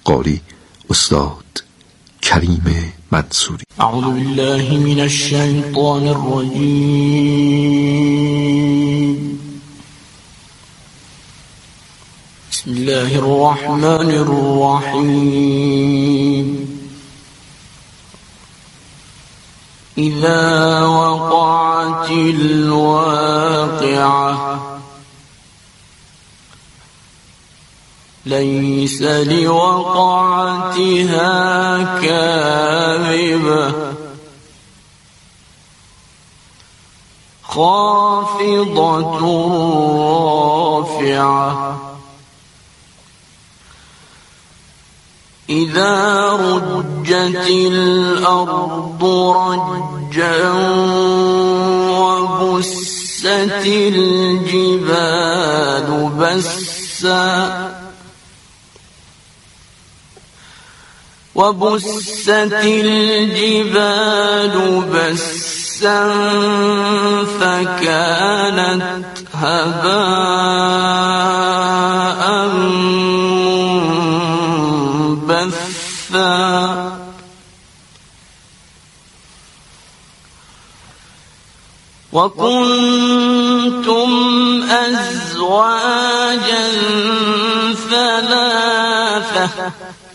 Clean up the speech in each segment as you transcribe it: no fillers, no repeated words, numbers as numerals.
قاری استاد کریم منصوری. اعوذ بالله من الشیطان الرجیم. بسم الله الرحمن الرحیم. اذا وقعت الواقعة ليس لوقعتها كاذبة خافضة رافعة إذا رجت الأرض رجا وبست الجبال بسا فكانت هباء منبثا وكنتم أزواجا ثلاثة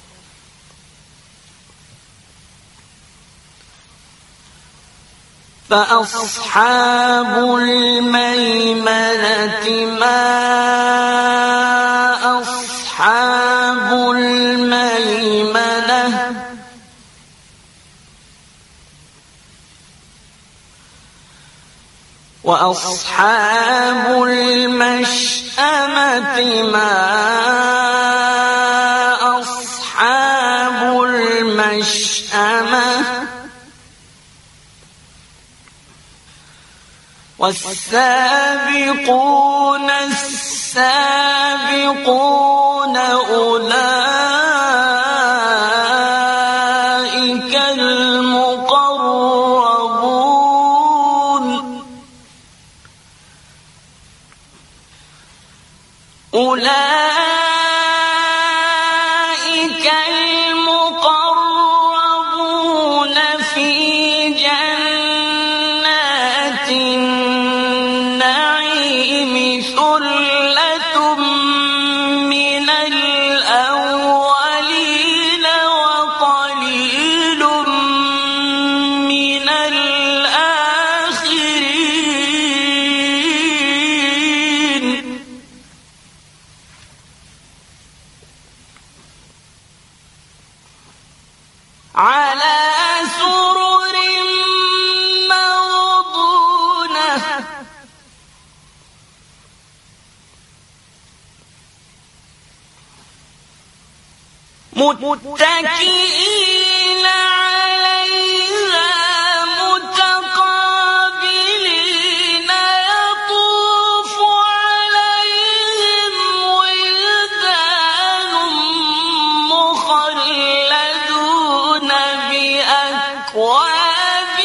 فأصحاب الميمنة ما أصحاب الميمنة وأصحاب المشأمة ما أصحاب المشأمة والسابقون السابقون أولئك المقربون أولئك المقربون في جنات النعيم ثلة من الأولين وقليل من الآخرين على سرر موضونة متكئين عليها متقابلين يطوف عليهم ولدان مخلدون بأكواب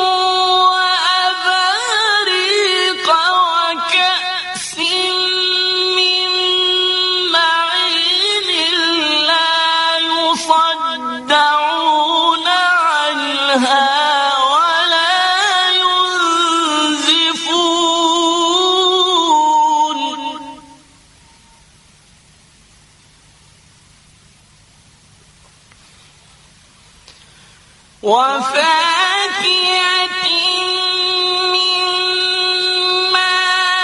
وأباريق وكأس من معين لا يصدعون عنها ولا ينزفون وفاكهة مما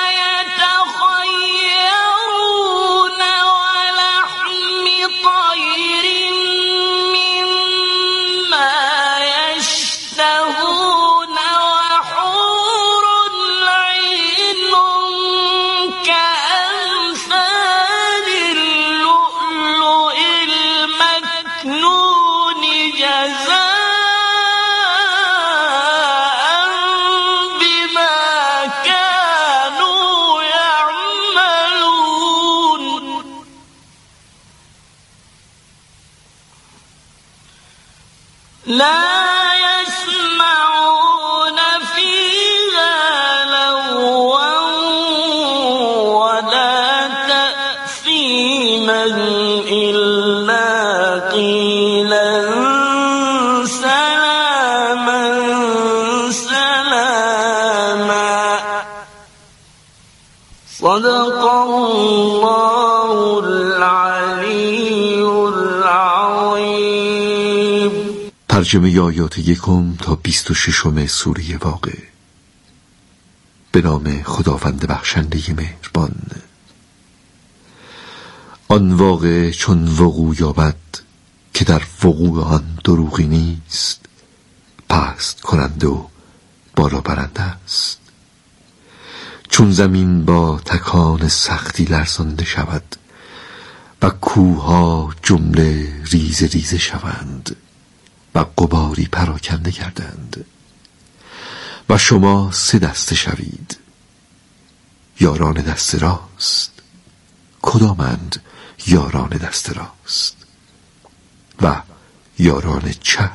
يتخيرون ولحم طير مما يشتهون وحور عين كأمثال اللؤلؤ المكنون جزاء بما كانوا يعملون لا يسمعون فيها لغوا ولا تأثيما إلا قيلا سلاما سلاما صدق الله العلی العظیم. ترجمه آیات 1 تا 26 سوره واقعه. به نام خداوند بخشنده مهربان. آن واقعه چون وقوع یابد که در وقوع آن دروغی نیست، پست کننده و بالا برنده است. چون زمین با تکان سختی لرزانده شود و کوه‌ها جمله ریزه ریزه شوند و غباری پراکنده گردند و شما 3 دسته شوید. یاران دست راست کدامند؟ یاران دست راست. و یاران چپ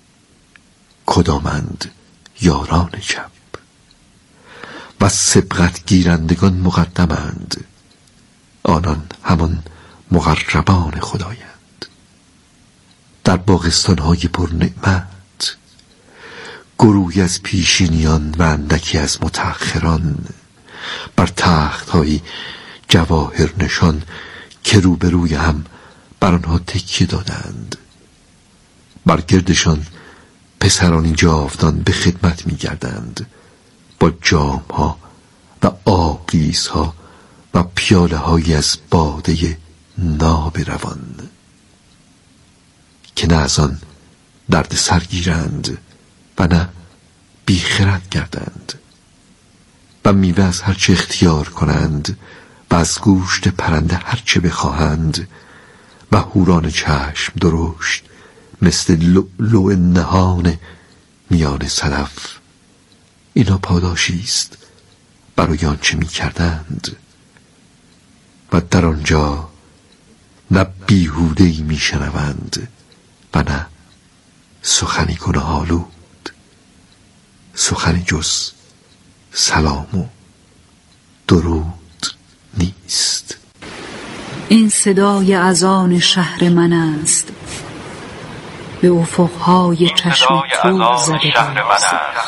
کدامند؟ یاران چپ. و سبقت گیرندگان مقدمند، آنان همان مقربان خدایند. در باغستان‌های پر نعمت، گروهی از پیشینیان و اندکی از متأخران، بر تخت‌های جواهر نشان که روبروی هم بر آنها تکیه دادند. بر گردشان پسرانی جاودان به خدمت می‌گردند با جام‌ها و آبریزها و پیاله‌هایی از باده ناب روان، که نه از آن درد سر گیرند و نه بیخرد گردند. و میوه از هرچه اختیار کنند و از گوشت پرنده هرچه بخواهند و حوران چشم درشت مثل لؤلؤ نهان میان صدف. اینا پاداشی است برای آنچه می‌کردند. و در آنجا نه بیهوده‌ای می‌شنوند و نه سخنی گناه‌آلود، سخنی جز سلام و درود نیست. این صدای اذان شهر من است، به افقهای چشم تو زده باز.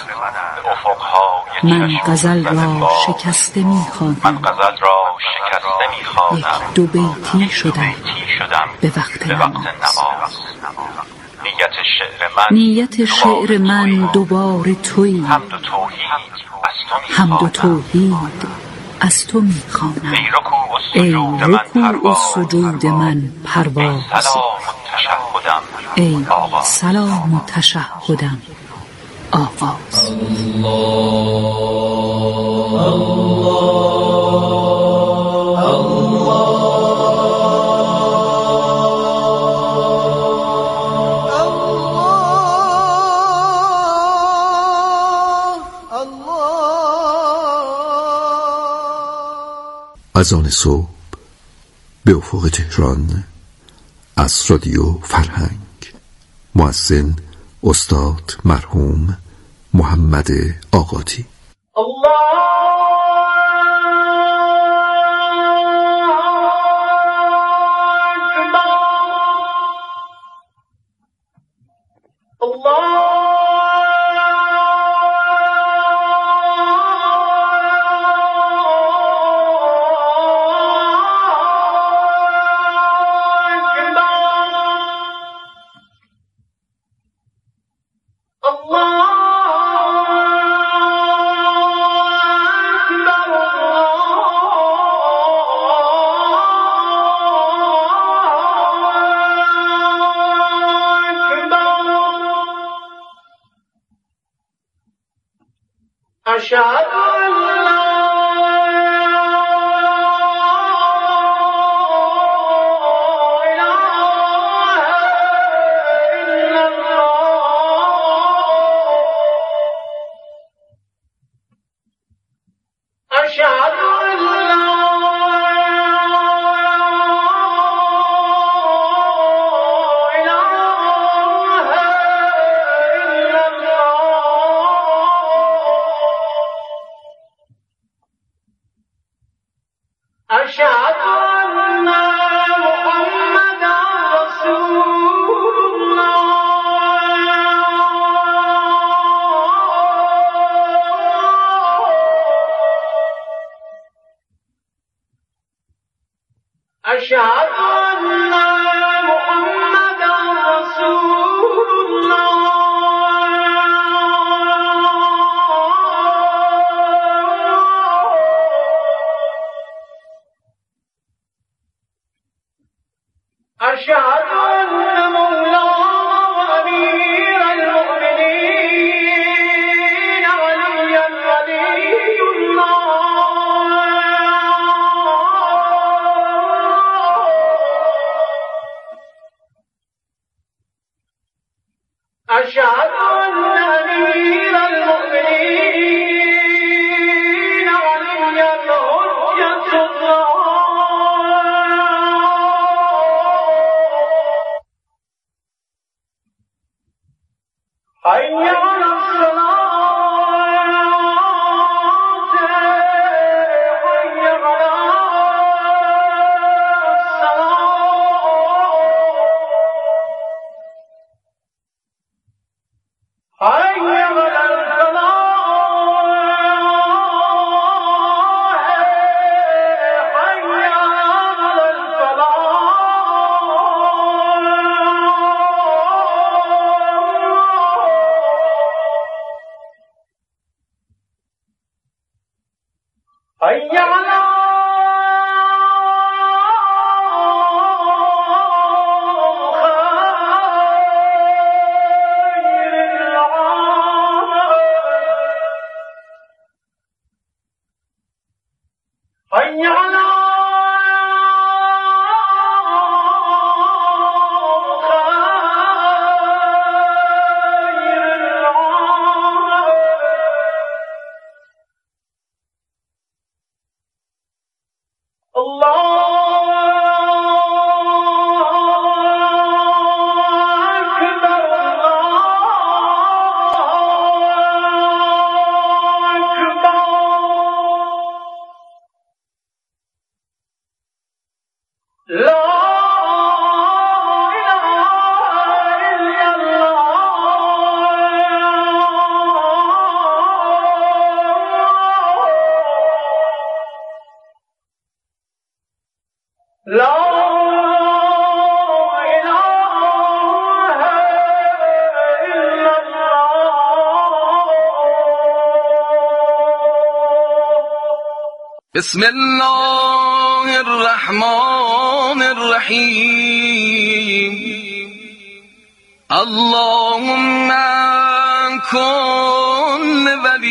من غزل را شکسته می‌خوانم، 1-2 بیتی شدم به وقت نماز. نیت شعر من دوباره تویی، حمد و توحید از تو می‌خوانم. ای رکوع و سجود من پرواز، ای سلام و تشهدم آغاز. اذان صبح به افق تهران از رادیو فرهنگ. مؤذن استاد مرحوم محمد آقاتی. أشهد أن مولانا وأمير المؤمنين عليا ولي الله أشهد أن أمير المؤمنين عليا حجة الله حي على الصلاة حي على الصلاة حي على حي على حي على بسم الله الرحمن الرحيم اللهم كن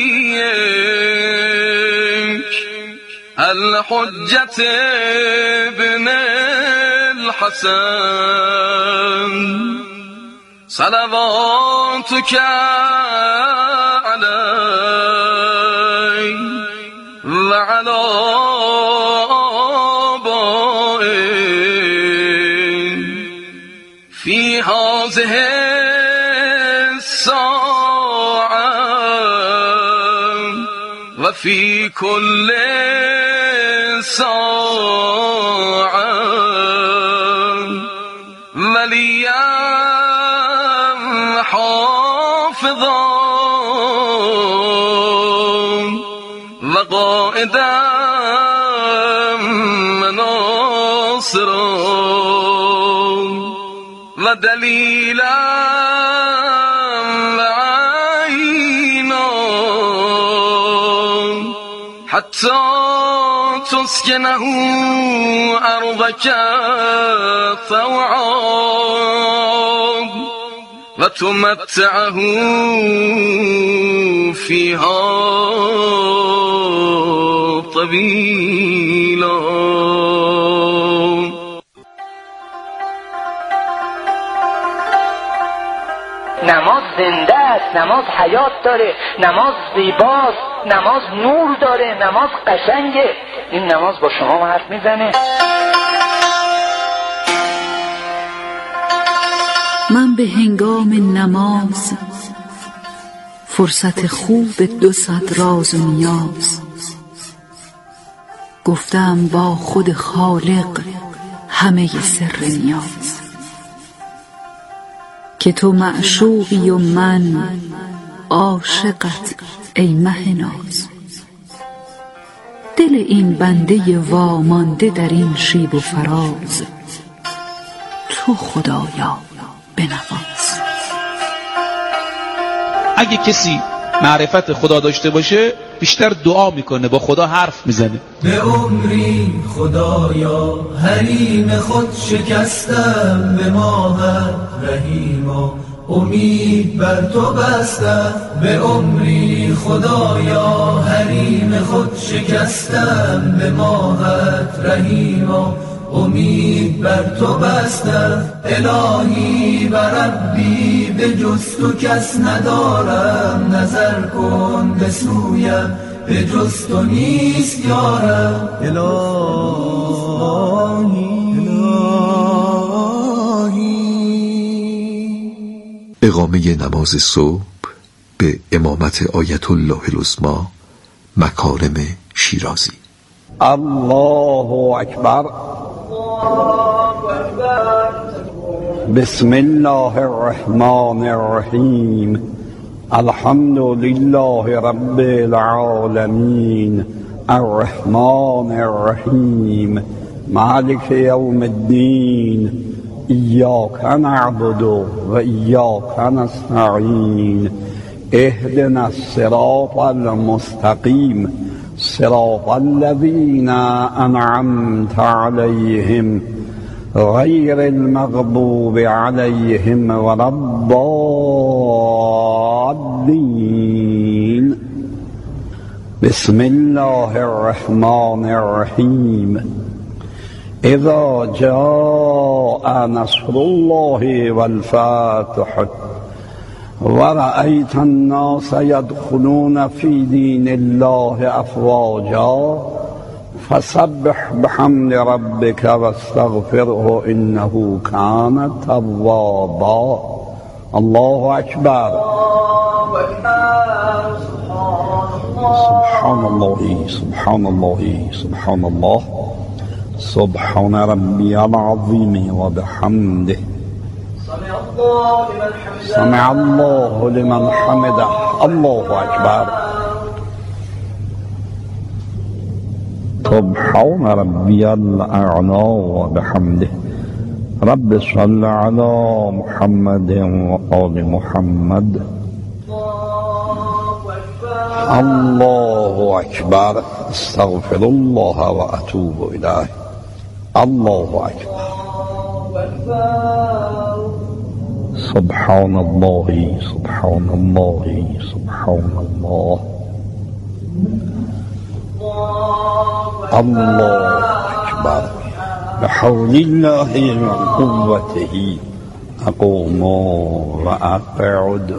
وليك الحجة ابن الحسن صلواتك عليه وعلى آبائه في هذه الساعة وفي كل ساعة وليا حافظا وقائدا مناصرا ودليلا وعينا حتى تسكنه أرضك طوعا وتمتعه فيها طويلا. نماز زنده است، نماز حیات داره، نماز زیباست، نماز نور داره، نماز قشنگه. این نماز با شما حرف میزنه. من به هنگام نماز فرصت خوب 200 راز و نیاز گفتم با خود خالق همه سر نیاز که تو معشوقی و من عاشقت ای مه ناز. دل این بنده وامانده در این شیب و فراز تو خدایا بنواز. اگه کسی معرفت خدا داشته باشه بیشتر دعا میکنه، با خدا حرف میزنه. به عمری خدایا حریم خود شکستم، به ماهت رحیما امید بر تو بستم. به عمری خدایا حریم خود شکستم، به ماهت رحیما امید بر تو بستم. الهی و ربی به جز تو کس ندارم، نظر کن به سویم به جز تو نیست یارم. اقامه نماز صبح به امامت آیت الله العظمی مکارم شیرازی. الله اکبر. بسم الله الرحمن الرحیم. الحمد لله رب العالمین الرحمن الرحیم مالک یوم الدین. ایاک نعبد و ایاک نستعین. اهدنا الصراط المستقیم صراط الذين أنعمت عليهم غير المغضوب عليهم ولا الضالين. بسم الله الرحمن الرحيم. إذا جاء نصر الله والفتح ورأيت الناس يدخلون في دين الله أفواجا فسبح بحمد ربك واستغفره إنه كان توابا. الله أكبر. سبحان الله سبحان الله سبحان الله سبحان ربي العظيم وبحمده. سمع الله لمن حمده. الله أكبر. سبحان ربي الأعلى وبحمده. رب صل على محمد وآل محمد. الله أكبر. استغفر الله وأتوب إليه. الله أكبر. سبحان الله سبحان الله سبحان الله. الله أكبر. بحول الله وقوته أقوم وأقعد.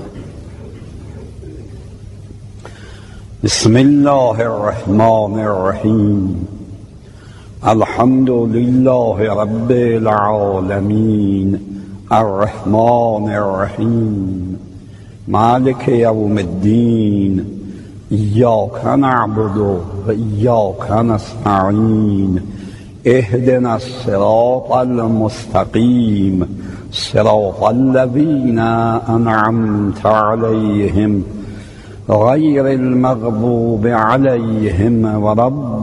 بسم الله الرحمن الرحيم. الحمد لله رب العالمين الرحمن الرحيم مالك يوم الدين. إياك نعبد وإياك نستعين. اهدنا الصراط المستقيم صراط الذين أنعمت عليهم غير المغضوب عليهم ولا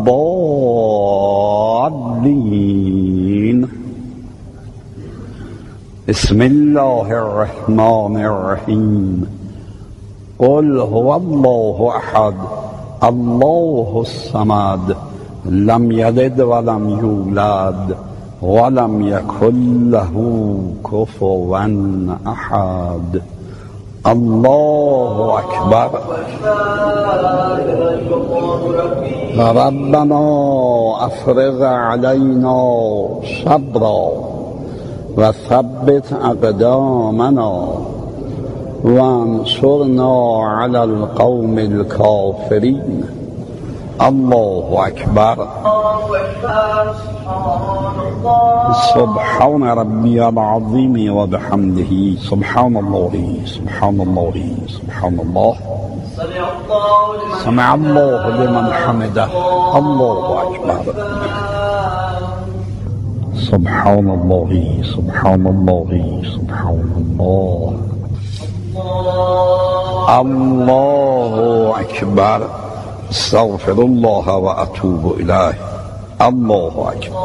الضالين. بسم الله الرحمن الرحيم. قل هو الله أحد الله الصمد لم يلد ولم يولد ولم يكن له كفوا أحد. الله أكبر. ربنا أفرغ علينا صبرا وثبت أقدامنا وانصرنا على القوم الكافرين. الله أكبر. سبحان ربي العظيم وبحمده. سبحان الله سبحان الله سبحان الله. سمع الله لمن حمده. الله أكبر. سبحان الله سبحان الله سبحان الله. الله أكبر. استغفر الله وأتوب إليه. الله أكبر.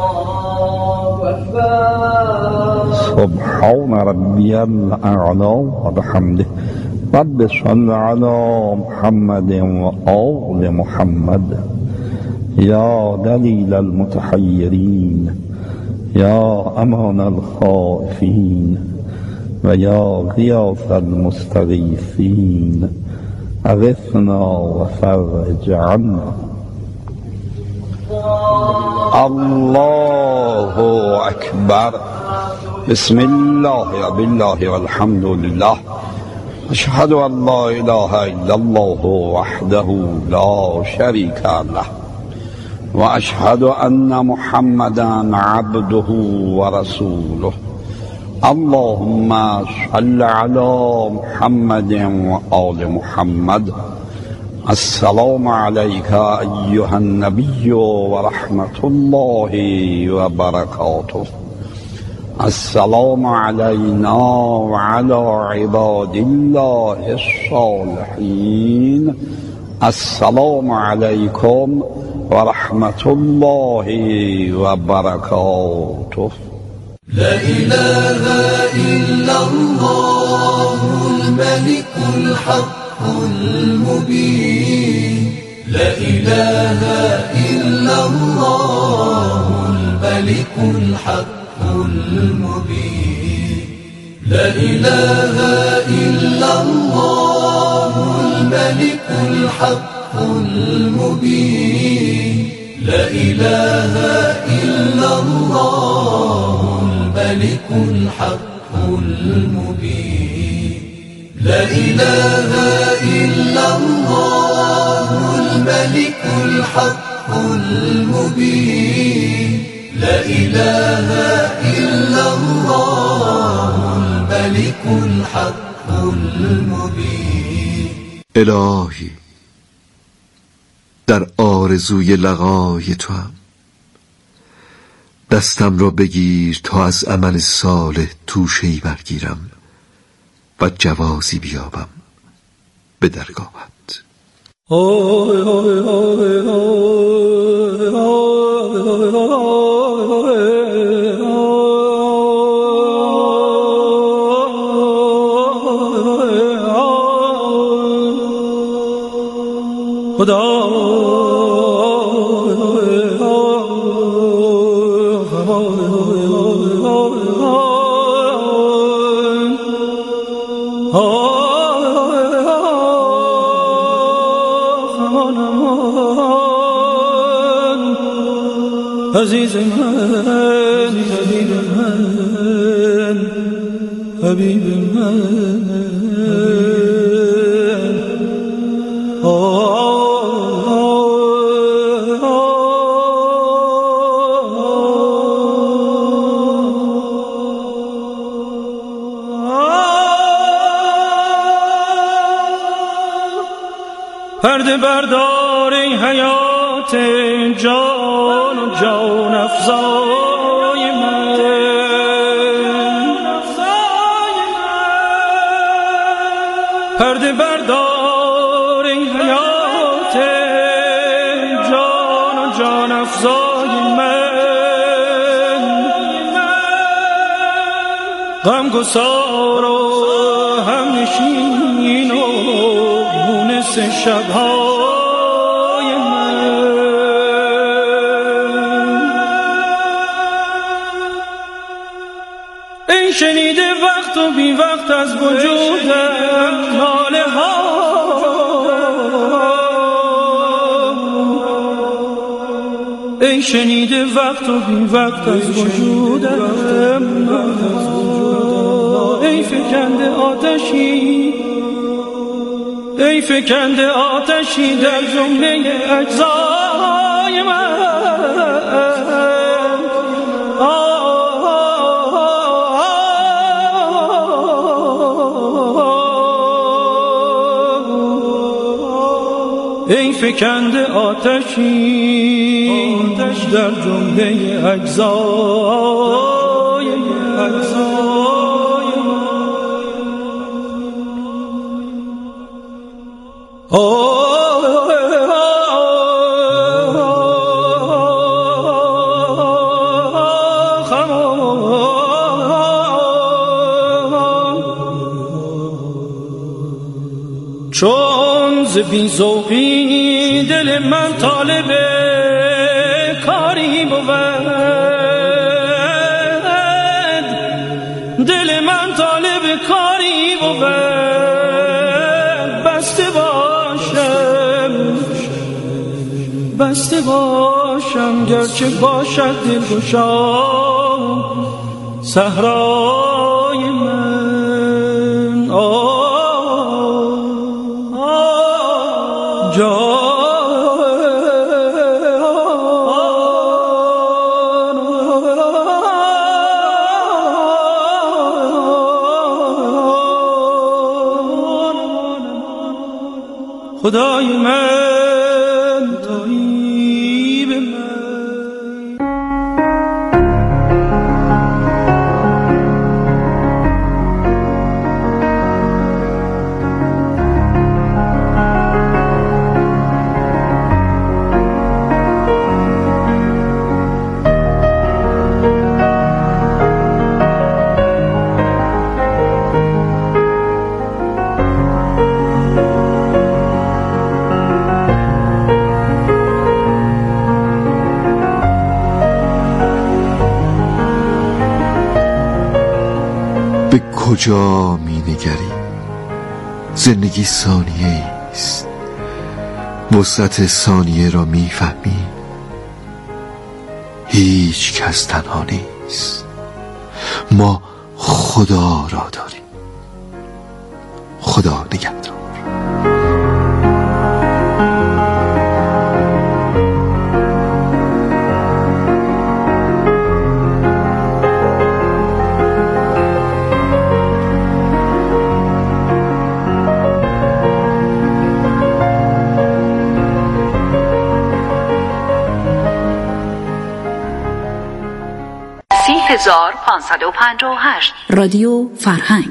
سبحان ربي الأعلى وبحمده. رب صل على محمد وآل محمد يا دليل المتحيرين يا أمان الخائفين ويا غياث المستغيثين أغثنا وفرج عنا. الله أكبر. بسم الله بالله والحمد لله. أشهد أن لا إله إلا الله وحده لا شريك له وأشهد أن محمدا عبده ورسوله. اللهم صل على محمد وآل محمد. السلام عليك أيها النبي ورحمة الله وبركاته. السلام علينا وعلى عباد الله الصالحين. السلام عليكم ورحمة الله وبركاته. لا إله إلا الله الملك الحق المبين. لا إله إلا الله الملك الحق المبين. لا إله إلا الله الملك الحق المبين. لا إله إلا الله الملك الحق المبين. لا إله إلا الله الملك الحق المبين. لا إله إلا الله الملك الحق المبين. الهی در آرزوی لقای تو هم، دستم را بگیر تا از عمل صالح توشه‌ای برگیرم و جوازی بیابم به درگاهت. خدا عزیز من، حبیب من، حبیب من. پرده بردار ای حیات جان و جان افزای من. پرده بردار ای حیات جان و جان افزای من. غمگسار و همنشین و مونس شبهای من. ای شنیده وقت و بی وقت از وجودم ناله ها. ای شنیده وقت و بی وقت از وجودم ناله ها. ای فکنده آتشی، ای فکنده آتشی در جمله اجزای من. ای فکنده آتشی در جمله اجزای ز بی‌ذوقی دل من طالب کاری بود، دل من طالب کاری بود، بسته باشم گرچه باشد دلگشا صحرای من خدای من تویی به من. به کجا می نگری؟ زندگی ثانیه است، وسعت ثانیه را می فهمی؟ هیچ کس تنها نیست، ما خدا را داریم. خدا نگهدار. رادیو فرهنگ.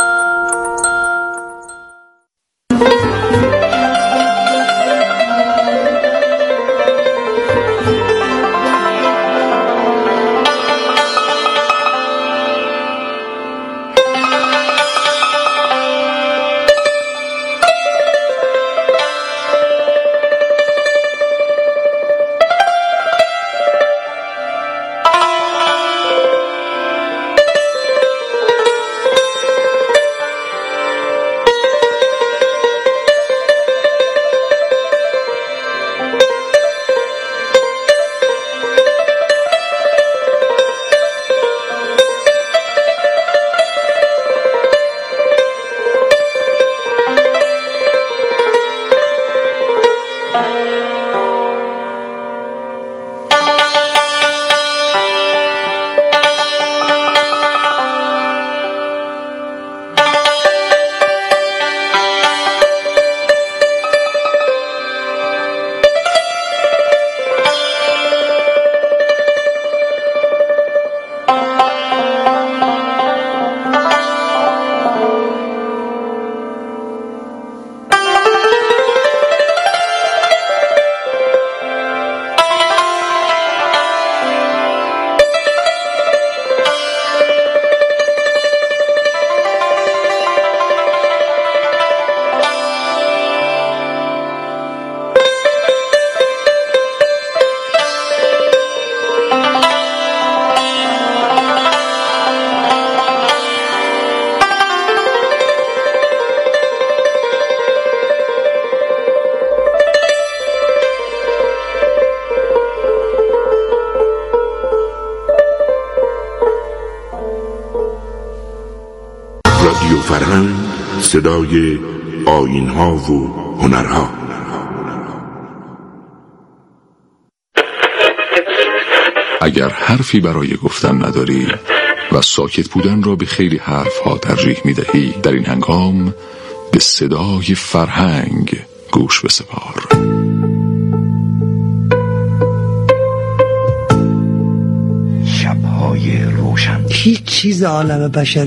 رادیو فرهنگ، صدای آیین‌ها و هنرها. اگر حرفی برای گفتن نداری و ساکت بودن را به خیلی حرفها ترجیح می‌دهی، در این هنگام به صدای فرهنگ گوش بسپار. شب‌های روشن، هیچ چیز عالم بشر